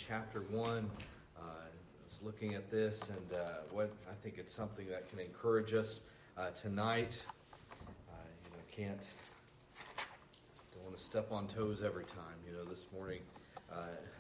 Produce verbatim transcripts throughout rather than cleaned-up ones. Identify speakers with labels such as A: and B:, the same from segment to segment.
A: chapter one. Uh, I was looking at this, and uh, what I think it's something that can encourage us uh, tonight. Uh, you know, can't don't want to step on toes every time. You know, this morning uh,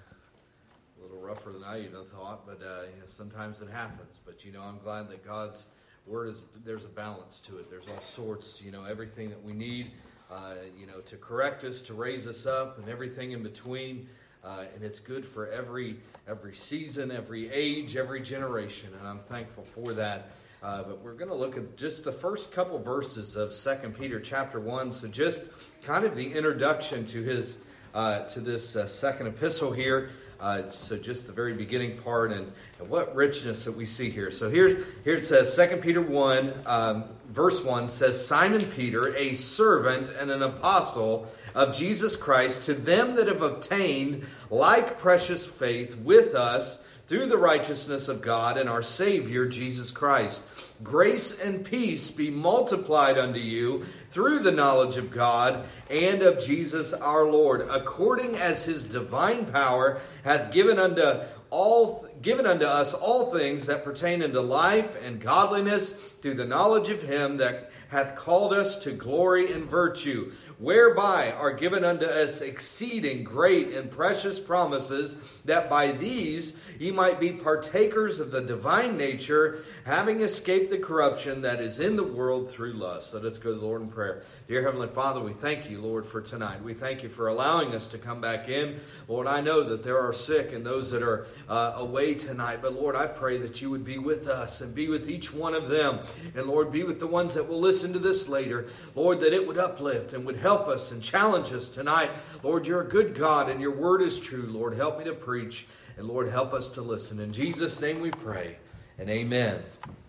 A: a little rougher than I even thought, but uh, you know, sometimes it happens. But you know, I'm glad that God's word is there's a balance to it. There's all sorts. You know, everything that we need. Uh, you know, to correct us, to raise us up, and everything in between. Uh, and it's good for every every season, every age, every generation. And I'm thankful for that. Uh, but we're going to look at just the first couple verses of Second Peter chapter one. So just kind of the introduction to his uh, to this uh, second epistle here. Uh, so just the very beginning part and, and what richness that we see here. So here, here it says, Second Peter one, um, verse one says, Simon Peter, a servant and an apostle of Jesus Christ, to them that have obtained like precious faith with us through the righteousness of God and our Savior Jesus Christ. Grace and peace be multiplied unto you through the knowledge of God and of Jesus our Lord, according as his divine power hath given unto all given unto us all things that pertain unto life and godliness through the knowledge of him that hath called us to glory and virtue, whereby are given unto us exceeding great and precious promises, that by these ye might be partakers of the divine nature, having escaped the corruption that is in the world through lust. So let's go to the Lord in prayer. Dear Heavenly Father, we thank you, Lord, for tonight. We thank you for allowing us to come back in. Lord, I know that there are sick and those that are uh, away tonight, but Lord, I pray that you would be with us and be with each one of them. And Lord, be with the ones that will listen to this later. Lord, that it would uplift and would help us and challenge us tonight. Lord, you're a good God and your word is true. Lord, help me to preach. And Lord, help us to listen. In Jesus' name we pray. And amen.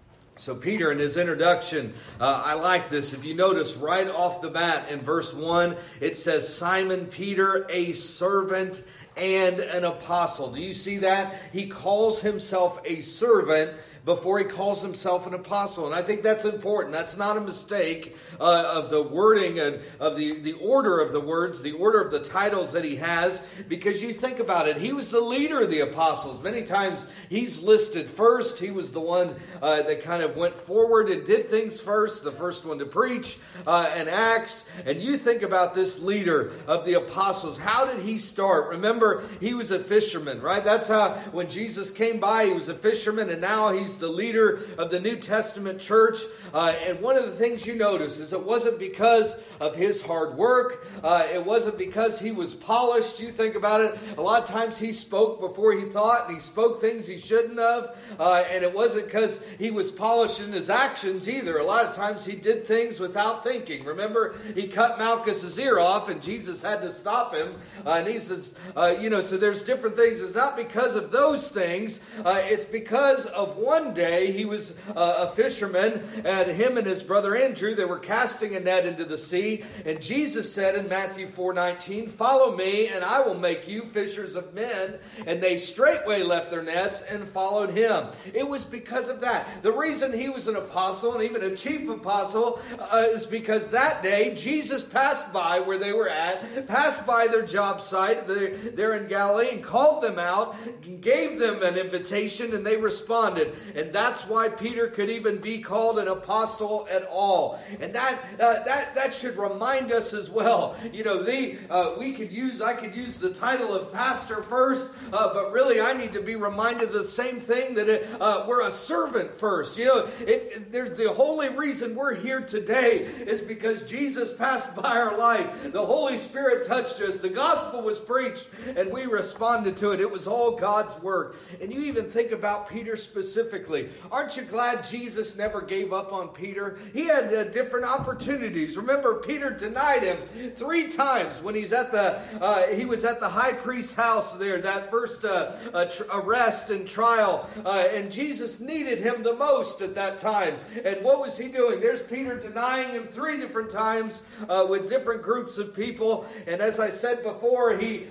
A: So Peter, in his introduction, uh, I like this. If you notice right off the bat in verse one, it says, Simon Peter, a servant and an apostle. Do you see that? He calls himself a servant before he calls himself an apostle. And I think that's important. That's not a mistake uh, of the wording and of the, the order of the words, the order of the titles that he has, because you think about it. He was the leader of the apostles. Many times he's listed first. He was the one uh, that kind of went forward and did things first, the first one to preach uh, and Acts. And you think about this leader of the apostles. How did he start? Remember, he was a fisherman, right? That's how when Jesus came by, he was a fisherman, and now he's the leader of the New Testament church. Uh, and one of the things you notice is it wasn't because of his hard work. Uh, it wasn't because he was polished. You think about it. A lot of times he spoke before he thought, and he spoke things he shouldn't have. Uh, and it wasn't because he was polished in his actions either. A lot of times he did things without thinking. Remember, he cut Malchus's ear off, and Jesus had to stop him. Uh, and he says, uh, you know, so there's different things. It's not because of those things. Uh, it's because of one day he was uh, a fisherman, and him and his brother Andrew, they were casting a net into the sea. And Jesus said in Matthew four nineteen, follow me and I will make you fishers of men. And they straightway left their nets and followed him. It was because of that. The reason he was an apostle and even a chief apostle uh, is because that day Jesus passed by where they were at, passed by their job site, the, there in Galilee, and called them out, gave them an invitation, and they responded. And that's why Peter could even be called an apostle at all. And that uh, that that should remind us as well. You know, the uh, we could use I could use the title of pastor first, uh, but really I need to be reminded of the same thing, that it, uh, we're a servant first. You know, it, it, there's the only reason we're here today is because Jesus passed by our life. The Holy Spirit touched us. The gospel was preached, and we responded to it. It was all God's work. And you even think about Peter specifically. Aren't you glad Jesus never gave up on Peter? He had uh, different opportunities. Remember, Peter denied him three times when he's at the uh, he was at the high priest's house there, that first uh, uh, tr- arrest and trial. Uh, and Jesus needed him the most at that time. And what was he doing? There's Peter denying him three different times uh, with different groups of people. And as I said before, he, he followed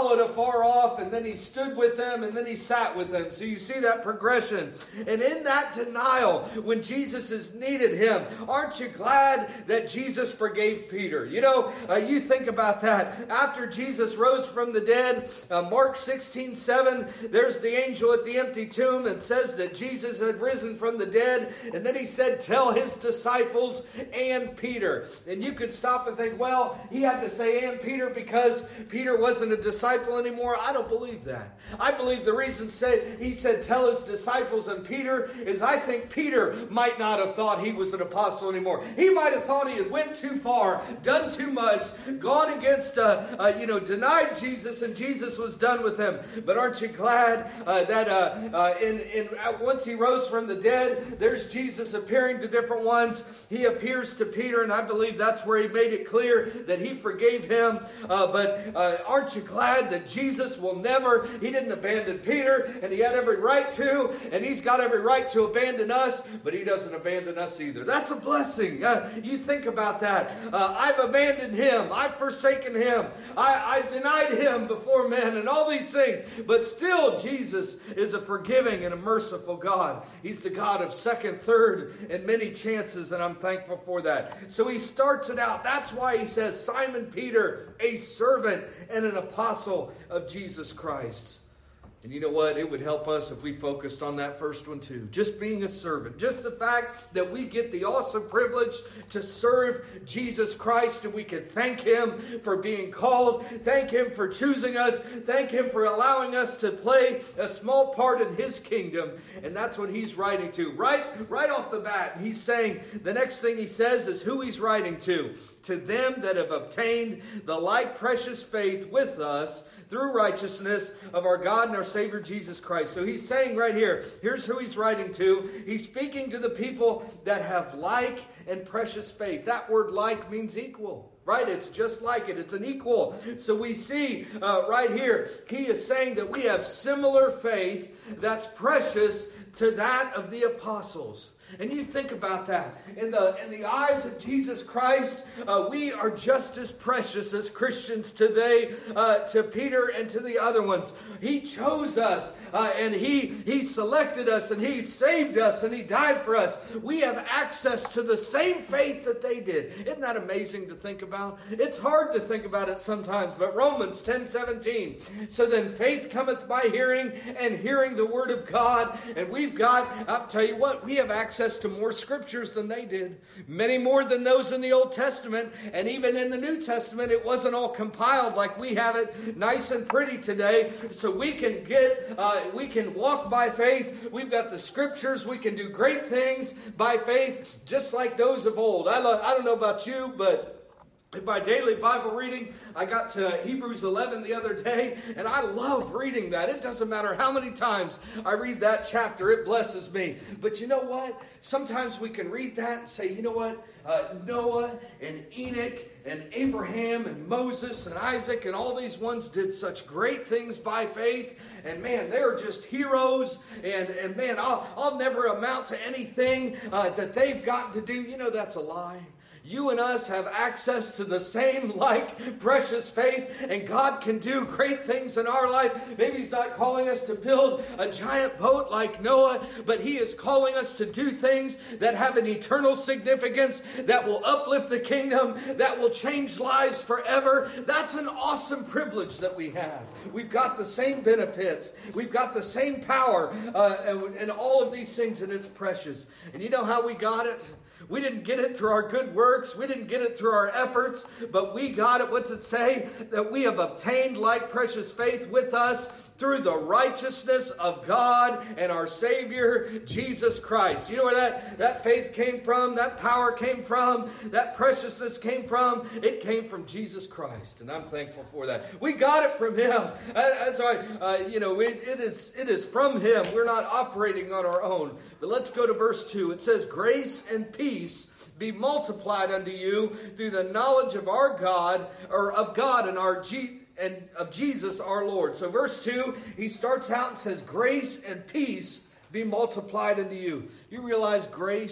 A: followed afar off, and then he stood with them, and then he sat with them. So you see that progression. And in that denial, when Jesus has needed him, aren't you glad that Jesus forgave Peter? You know, uh, you think about that. After Jesus rose from the dead, uh, Mark sixteen seven, there's the angel at the empty tomb and says that Jesus had risen from the dead. And then he said, tell his disciples and Peter. And you could stop and think, well, he had to say and Peter because Peter wasn't a disciple anymore. I don't believe that. I believe the reason say, he said tell his disciples and Peter is I think Peter might not have thought he was an apostle anymore. He might have thought he had went too far, done too much, gone against, uh, uh, you know, denied Jesus, and Jesus was done with him. But aren't you glad uh, that uh, uh, in, in uh, once he rose from the dead, there's Jesus appearing to different ones. He appears to Peter, and I believe that's where he made it clear that he forgave him. Uh, but uh, aren't you glad that Jesus will never, he didn't abandon Peter, and he had every right to, and he's got every right to abandon us, but he doesn't abandon us either. That's a blessing. Uh, you think about that. Uh, I've abandoned him. I've forsaken him. I, I've denied him before men and all these things. But still, Jesus is a forgiving and a merciful God. He's the God of second, third, and many chances, and I'm thankful for that. So he starts it out. That's why he says, Simon Peter, a servant and an apostle of Jesus Christ. And you know what? It would help us if we focused on that first one too. Just being a servant. Just the fact that we get the awesome privilege to serve Jesus Christ, and we can thank him for being called. Thank him for choosing us. Thank him for allowing us to play a small part in his kingdom. And that's what he's writing to. Right, right off the bat, he's saying, the next thing he says is who he's writing to. To them that have obtained the like precious faith with us, through righteousness of our God and our Savior Jesus Christ. So he's saying right here, here's who he's writing to. He's speaking to the people that have like and precious faith. That word like means equal. Right? It's just like it. It's an equal. So we see uh, right here, he is saying that we have similar faith that's precious to that of the apostles. And you think about that. In the in the eyes of Jesus Christ, uh, we are just as precious as Christians today uh, to Peter and to the other ones. He chose us uh, and he, he selected us and he saved us and he died for us. We have access to the same faith that they did. Isn't that amazing to think about? It's hard to think about it sometimes, but Romans ten seventeen. So then faith cometh by hearing, and hearing the word of God. And we've got, I'll tell you what, we have access to more scriptures than they did. Many more than those in the Old Testament. And even in the New Testament, it wasn't all compiled like we have it nice and pretty today. So we can get, uh, we can walk by faith. We've got the scriptures. We can do great things by faith, just like those of old. I, love, I don't know about you, but in my daily Bible reading, I got to Hebrews eleven the other day, and I love reading that. It doesn't matter how many times I read that chapter, it blesses me. But you know what? Sometimes we can read that and say, you know what? Uh, Noah and Enoch and Abraham and Moses and Isaac and all these ones did such great things by faith. And man, they're just heroes. And, and man, I'll, I'll never amount to anything uh, that they've gotten to do. You know, that's a lie. You and us have access to the same like precious faith, and God can do great things in our life. Maybe he's not calling us to build a giant boat like Noah, but he is calling us to do things that have an eternal significance, that will uplift the kingdom, that will change lives forever. That's an awesome privilege that we have. We've got the same benefits. We've got the same power uh, and, and all of these things, and it's precious. And you know how we got it? We didn't get it through our good works. We didn't get it through our efforts. But we got it, what's it say? That we have obtained like precious faith with us through the righteousness of God and our Savior, Jesus Christ. You know where that, that faith came from? That power came from? That preciousness came from? It came from Jesus Christ. And I'm thankful for that. We got it from him. That's right. Uh, you know, it, it is it is from him. We're not operating on our own. But let's go to verse two. It says, grace and peace be multiplied unto you through the knowledge of our God, or of God and our Jesus. And of Jesus our Lord. So verse two, he starts out and says, grace and peace be multiplied unto you. You realize grace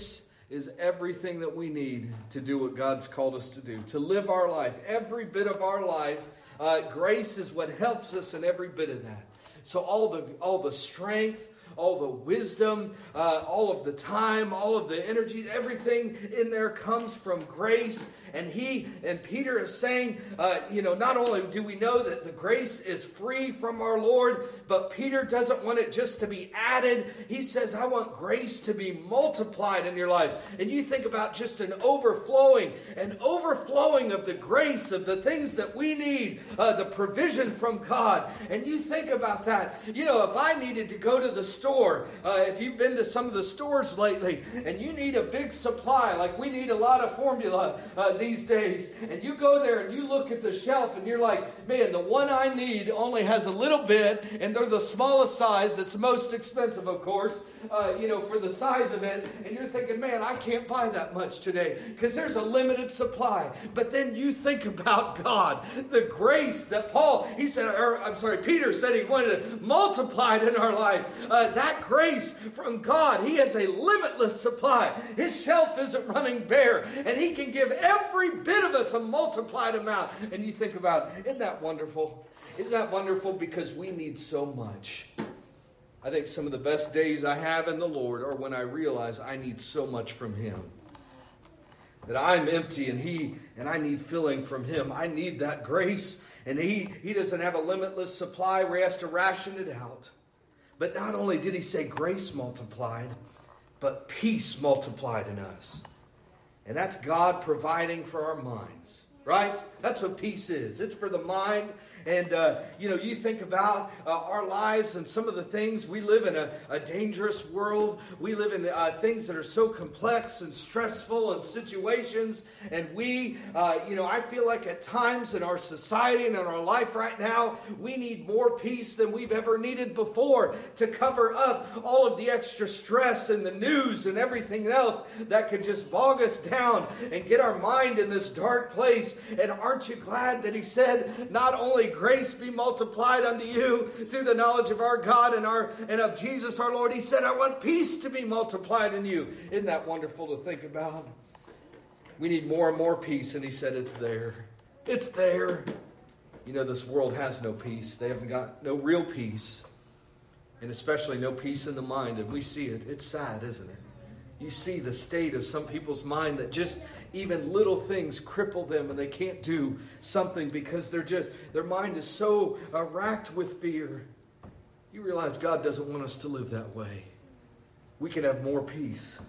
A: is everything that we need to do what God's called us to do, to live our life, every bit of our life. Uh, grace is what helps us in every bit of that. So all the all the strength, all the wisdom, uh, all of the time, all of the energy, everything in there comes from grace. And he and Peter is saying, uh, you know, not only do we know that the grace is free from our Lord, but Peter doesn't want it just to be added. He says, I want grace to be multiplied in your life. And you think about just an overflowing, an overflowing of the grace of the things that we need, uh, the provision from God. And you think about that. You know, if I needed to go to the store, uh, if you've been to some of the stores lately, and you need a big supply, like we need a lot of formula uh, these days, and you go there and you look at the shelf and you're like, man, the one I need only has a little bit, and they're the smallest size. It's the most expensive, of course, uh, you know, for the size of it. And you're thinking, man, I can't buy that much today because there's a limited supply. But then you think about God, the grace that Paul, he said, or I'm sorry, Peter said he wanted it multiplied in our life. Uh, that grace from God, he has a limitless supply. His shelf isn't running bare, and he can give every bit of us a multiplied amount. And you think about, isn't that wonderful? Isn't that wonderful? Because we need so much. I think some of the best days I have in the Lord are when I realize I need so much from him. That I'm empty and he and I need filling from him. I need that grace. And he, he doesn't have a limitless supply where he has to ration it out. But not only did he say grace multiplied, but peace multiplied in us. And that's God providing for our minds, right? That's what peace is. It's for the mind. And, uh, you know, you think about uh, our lives and some of the things. We live in a, a dangerous world. We live in uh, things that are so complex and stressful and situations. And we, uh, you know, I feel like at times in our society and in our life right now, we need more peace than we've ever needed before to cover up all of the extra stress and the news and everything else that can just bog us down and get our mind in this dark place. And aren't you glad that he said, not only grace be multiplied unto you through the knowledge of our God and our and of Jesus our Lord. He said, I want peace to be multiplied in you. Isn't that wonderful to think about? We need more and more peace. And he said, it's there. It's there. You know, this world has no peace. They haven't got no real peace. And especially no peace in the mind. And we see it. It's sad, isn't it? You see the state of some people's mind that just even little things cripple them and they can't do something because they're just their mind is so uh, racked with fear. You realize God doesn't want us to live that way. We can have more peace.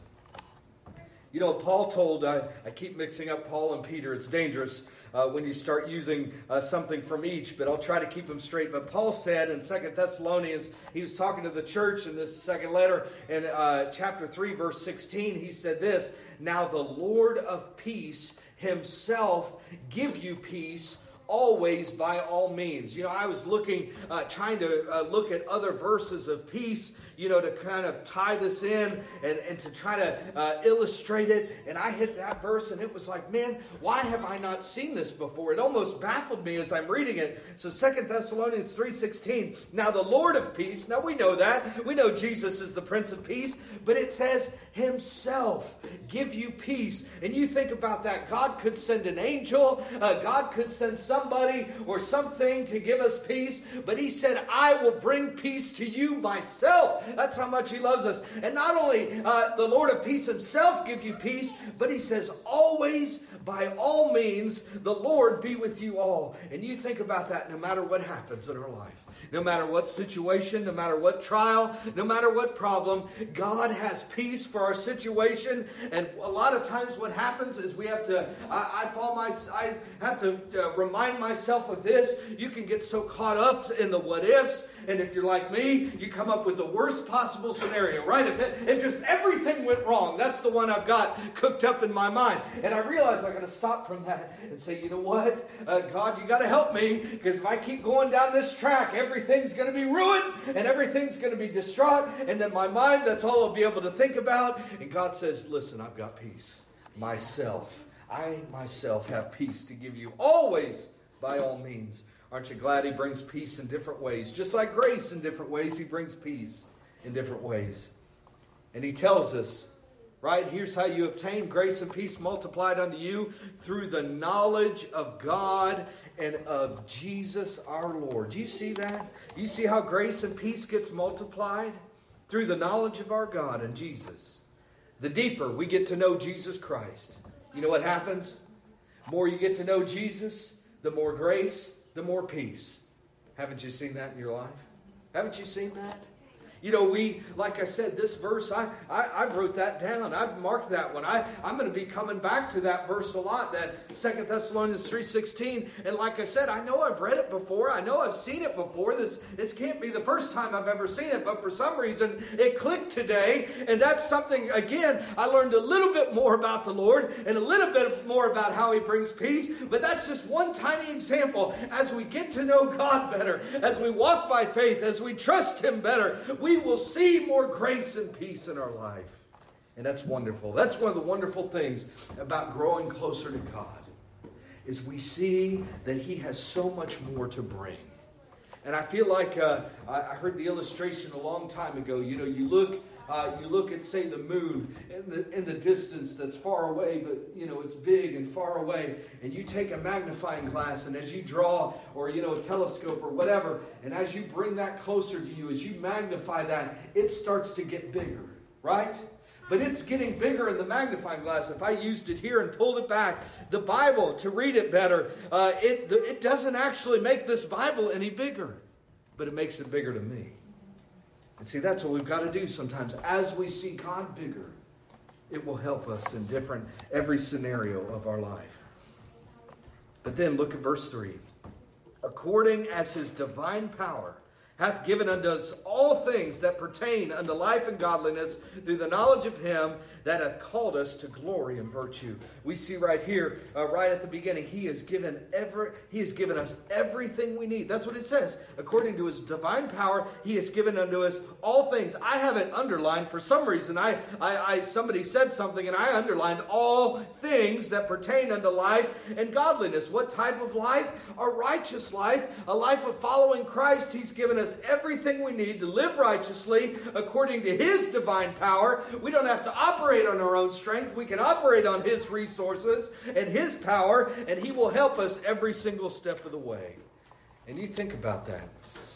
A: You know, Paul told, I, I keep mixing up Paul and Peter. It's dangerous uh, when you start using uh, something from each, but I'll try to keep them straight. But Paul said in Second Thessalonians, he was talking to the church in this second letter, in uh, chapter three, verse sixteen, he said this, now the Lord of peace himself give you peace always by all means. You know, I was looking, uh, trying to uh, look at other verses of peace, you know, to kind of tie this in and, and to try to uh, illustrate it. And I hit that verse and it was like, man, why have I not seen this before? It almost baffled me as I'm reading it. So Second Thessalonians three sixteen, now the Lord of peace, now we know that. We know Jesus is the Prince of Peace, but it says himself give you peace. And you think about that. God could send an angel. Uh, God could send somebody or something to give us peace. But he said, I will bring peace to you myself. That's how much he loves us. And not only uh, the Lord of peace himself give you peace, but he says, always, by all means, the Lord be with you all. And you think about that no matter what happens in our life. No matter what situation, no matter what trial, no matter what problem, God has peace for our situation. And a lot of times what happens is we have to, I, I, call my, I have to uh, remind myself of this. You can get so caught up in the what ifs. And if you're like me, you come up with the worst possible scenario, right? If it, and just everything went wrong. That's the one I've got cooked up in my mind. And I realize I got to stop from that and say, you know what? Uh, God, you got to help me. Because if I keep going down this track, everything's going to be ruined. And everything's going to be distraught. And then my mind, that's all I'll be able to think about. And God says, listen, I've got peace. Myself. I myself have peace to give you always, by all means. Aren't you glad he brings peace in different ways? Just like grace in different ways, he brings peace in different ways. And he tells us Right? Here's how you obtain grace and peace multiplied unto you through the knowledge of God and of Jesus our Lord. Do you see that? You see how grace and peace gets multiplied? Through the knowledge of our God and Jesus. The deeper we get to know Jesus Christ, you know what happens? The more you get to know Jesus, the more grace, the more peace. Haven't you seen that in your life? Haven't you seen that? You know, we, like I said, this verse, I, I, I wrote that down. I've marked that one. I, I'm going to be coming back to that verse a lot, that Second Thessalonians three sixteen. And like I said, I know I've read it before. I know I've seen it before. This, this can't be the first time I've ever seen it. But for some reason, it clicked today. And that's something, again, I learned a little bit more about the Lord and a little bit more about how He brings peace. But that's just one tiny example. As we get to know God better, as we walk by faith, as we trust Him better, we will see more grace and peace in our life. And that's wonderful. That's one of the wonderful things about growing closer to God, is we see that He has so much more to bring. And I feel like uh, I heard the illustration a long time ago. You know, you look, uh, you look at, say, the moon in the in the distance that's far away, but you know it's big and far away. And you take a magnifying glass, and as you draw, or you know, a telescope or whatever, and as you bring that closer to you, as you magnify that, it starts to get bigger, right? But it's getting bigger in the magnifying glass. If I used it here and pulled it back, the Bible, to read it better, uh, it, it doesn't actually make this Bible any bigger, but it makes it bigger to me. And see, that's what we've got to do sometimes. As we see God bigger, it will help us in different, every scenario of our life. But then look at verse three. According as His divine power hath given unto us all things that pertain unto life and godliness through the knowledge of Him that hath called us to glory and virtue. We see right here, uh, right at the beginning, He has given every, He has given us everything we need. That's what it says. According to His divine power, He has given unto us all things. I have it underlined for some reason. I, I, I somebody said something and I underlined all things that pertain unto life and godliness. What type of life? A righteous life, a life of following Christ. He's given us everything we need to live righteously according to His divine power. We don't have to operate on our own strength. We can operate on His resources and His power, and He will help us every single step of the way. And you think about that.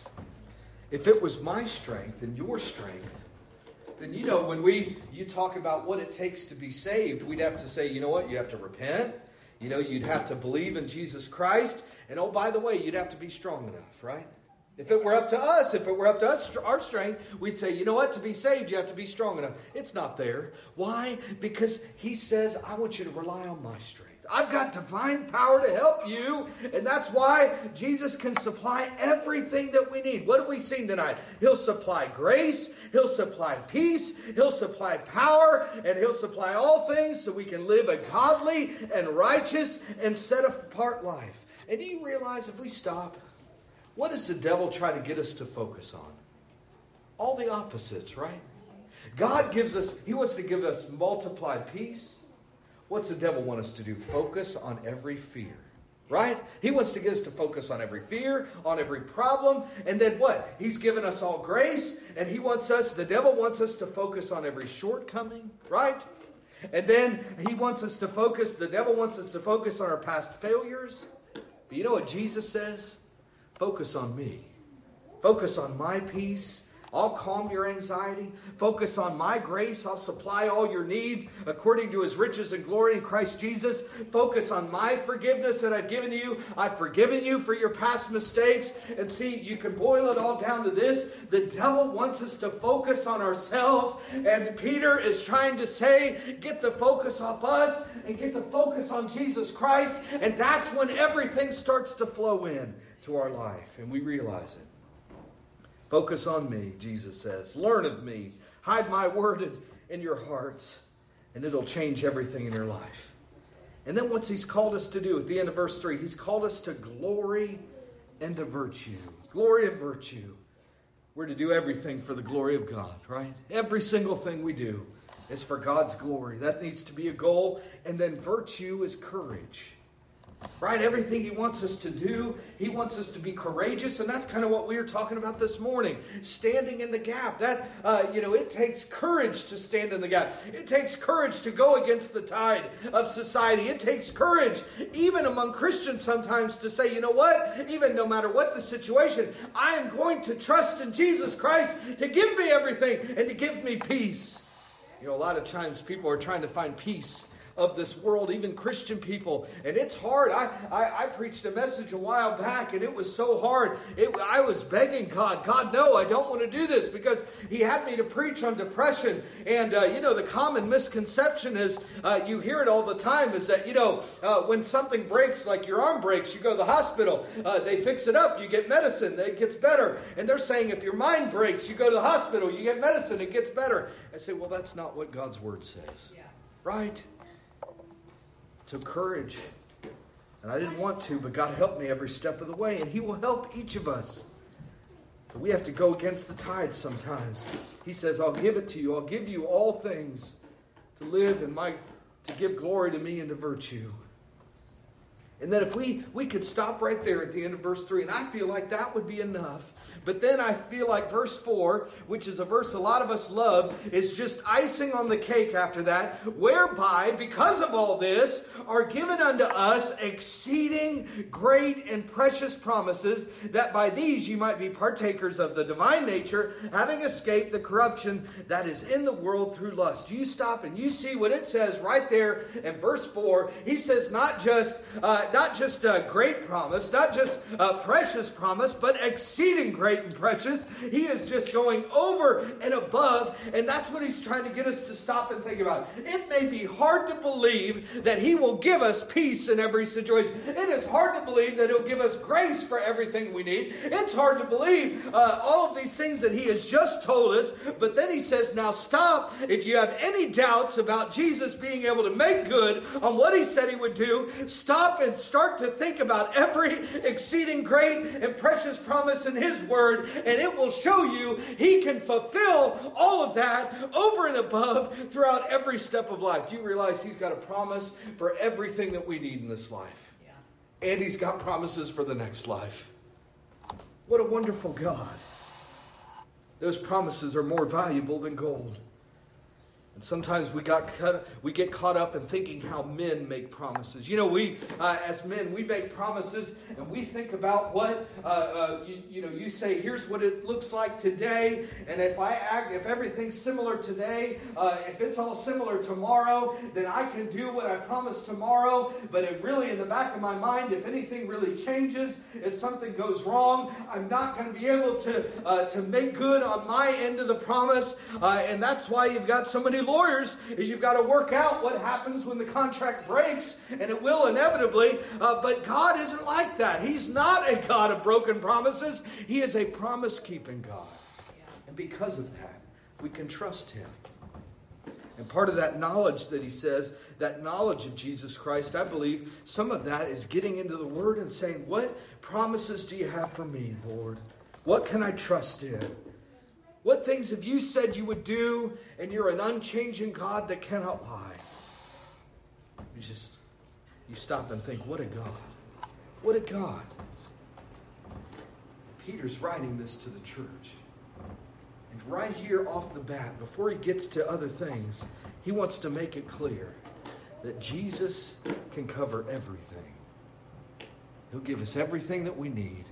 A: If it was my strength and your strength, then you know, when we you talk about what it takes to be saved, we'd have to say, you know what, you have to repent. You know, you'd have to believe in Jesus Christ. And oh, by the way, you'd have to be strong enough, right? If it were up to us, if it were up to us, our strength, we'd say, you know what, to be saved, you have to be strong enough. It's not there. Why? Because He says, I want you to rely on my strength. I've got divine power to help you, and that's why Jesus can supply everything that we need. What have we seen tonight? He'll supply grace, He'll supply peace, He'll supply power, and He'll supply all things so we can live a godly and righteous and set apart life. And do you realize, if we stop, what does the devil try to get us to focus on? All the opposites, right? God gives us, He wants to give us multiplied peace. What's the devil want us to do? Focus on every fear, right? He wants to get us to focus on every fear, on every problem. And then what? He's given us all grace, and he wants us, the devil wants us to focus on every shortcoming, right? And then he wants us to focus, the devil wants us to focus on our past failures. But you know what Jesus says? Focus on me. Focus on my peace. I'll calm your anxiety. Focus on my grace. I'll supply all your needs according to His riches and glory in Christ Jesus. Focus on my forgiveness that I've given you. I've forgiven you for your past mistakes. And see, you can boil it all down to this. The devil wants us to focus on ourselves. And Peter is trying to say, get the focus off us and get the focus on Jesus Christ. And that's when everything starts to flow in to our life. And we realize it. Focus on me, Jesus says. Learn of me. Hide my word in your hearts, and it'll change everything in your life. And then what's He's called us to do at the end of verse three? He's called us to glory and to virtue. Glory and virtue. We're to do everything for the glory of God, right? Every single thing we do is for God's glory. That needs to be a goal. And then virtue is courage. Right? Everything He wants us to do, He wants us to be courageous, and that's kind of what we were talking about this morning. Standing in the gap. That, uh, you know, it takes courage to stand in the gap. It takes courage to go against the tide of society. It takes courage, even among Christians sometimes, to say, you know what? Even no matter what the situation, I am going to trust in Jesus Christ to give me everything and to give me peace. You know, a lot of times people are trying to find peace of this world, even Christian people, and it's hard. I, I, I preached a message a while back, and it was so hard. It, I was begging God, God, no, I don't want to do this, because He had me to preach on depression. And uh, you know, the common misconception is, uh, you hear it all the time, is that, you know, uh, when something breaks, like your arm breaks, you go to the hospital, uh, they fix it up, you get medicine, it gets better. And they're saying if your mind breaks, you go to the hospital, you get medicine, it gets better. I say, well, that's not what God's Word says. Yeah. Right? So courage. And I didn't want to, but God helped me every step of the way, and He will help each of us. But we have to go against the tide sometimes. He says, I'll give it to you. I'll give you all things to live and my to give glory to me and to virtue. And that if we, we could stop right there at the end of verse three, and I feel like that would be enough. But then I feel like verse four, which is a verse a lot of us love, is just icing on the cake after that, whereby, because of all this, are given unto us exceeding great and precious promises, that by these you might be partakers of the divine nature, having escaped the corruption that is in the world through lust. You stop and you see what it says right there in verse four. He says not just uh, not just a great promise, not just a precious promise, but exceeding great and precious. He is just going over and above, and that's what He's trying to get us to stop and think about. It may be hard to believe that He will give us peace in every situation. It is hard to believe that He'll give us grace for everything we need. It's hard to believe uh, all of these things that He has just told us, but then He says, now stop. If you have any doubts about Jesus being able to make good on what He said He would do, stop and start to think about every exceeding great and precious promise in His Word, and it will show you He can fulfill all of that over and above throughout every step of life. Do you realize He's got a promise for everything that we need in this life? Yeah. And He's got promises for the next life. What a wonderful God. Those promises are more valuable than gold. And sometimes we got cut, we get caught up in thinking how men make promises. You know, we uh, as men, we make promises and we think about what, uh, uh, you, you know, you say, here's what it looks like today. And if I act, if everything's similar today, uh, if it's all similar tomorrow, then I can do what I promised tomorrow. But it really, in the back of my mind, if anything really changes, if something goes wrong, I'm not going to be able to, uh, to make good on my end of the promise. Uh, and that's why you've got so many lawyers, is you've got to work out what happens when the contract breaks, and it will inevitably, uh, but God isn't like that. He's not a God of broken promises. He is a promise-keeping God. And because of that, we can trust Him. And part of that knowledge that He says, that knowledge of Jesus Christ, I believe some of that is getting into the Word and saying, what promises do you have for me, Lord? What can I trust in? What things have you said you would do, and you're an unchanging God that cannot lie? You just, you stop and think, what a God. What a God. Peter's writing this to the church. And right here off the bat, before he gets to other things, he wants to make it clear that Jesus can cover everything. He'll give us everything that we need.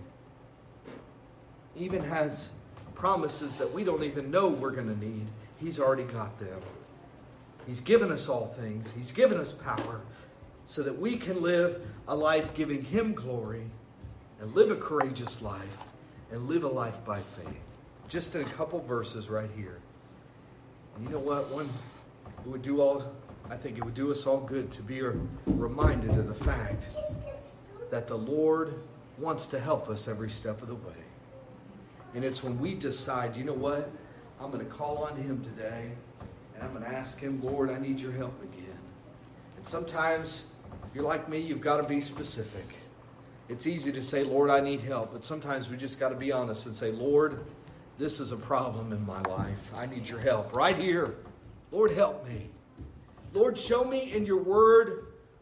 A: Even has promises that we don't even know we're going to need. He's already got them. He's given us all things. He's given us power so that we can live a life giving Him glory and live a courageous life and live a life by faith. Just in a couple verses right here. And you know what? One, it would do all, I think it would do us all good to be reminded of the fact that the Lord wants to help us every step of the way. And it's when we decide, you know what, I'm going to call on Him today, and I'm going to ask Him, Lord, I need your help again. And sometimes, if you're like me, you've got to be specific. It's easy to say, Lord, I need help. But sometimes we just got to be honest and say, Lord, this is a problem in my life. I need your help right here. Lord, help me. Lord, show me in your Word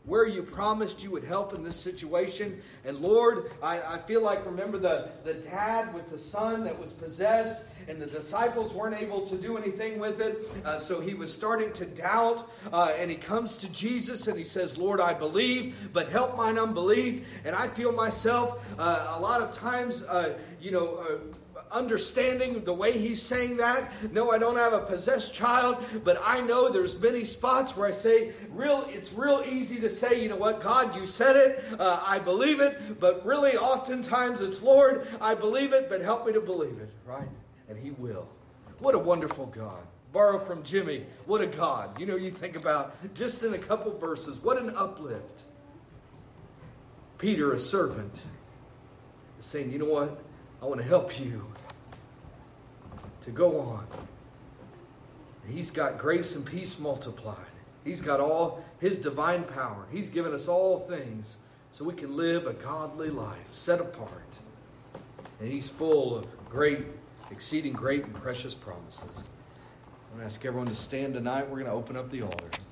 A: where you promised you would help in this situation. And Lord, I, I feel like, remember the, the dad with the son that was possessed, and the disciples weren't able to do anything with it. Uh, so he was starting to doubt, uh, and he comes to Jesus and he says, Lord, I believe, but help mine unbelief. And I feel myself uh, a lot of times, uh, you know, uh, understanding the way he's saying that. No, I don't have a possessed child, but I know there's many spots where I say, real, it's real easy to say, you know what, God, you said it, uh, I believe it, but really oftentimes it's, Lord, I believe it, but help me to believe it, right? And he will. What a wonderful God. Borrow from Jimmy, what a God. You know, you think about just in a couple verses, what an uplift. Peter, a servant, is saying, you know what, I want to help you to go on. He's got grace and peace multiplied. He's got all his divine power. He's given us all things so we can live a godly life, set apart. And he's full of great, exceeding great and precious promises. I'm going to ask everyone to stand tonight. We're going to open up the altar.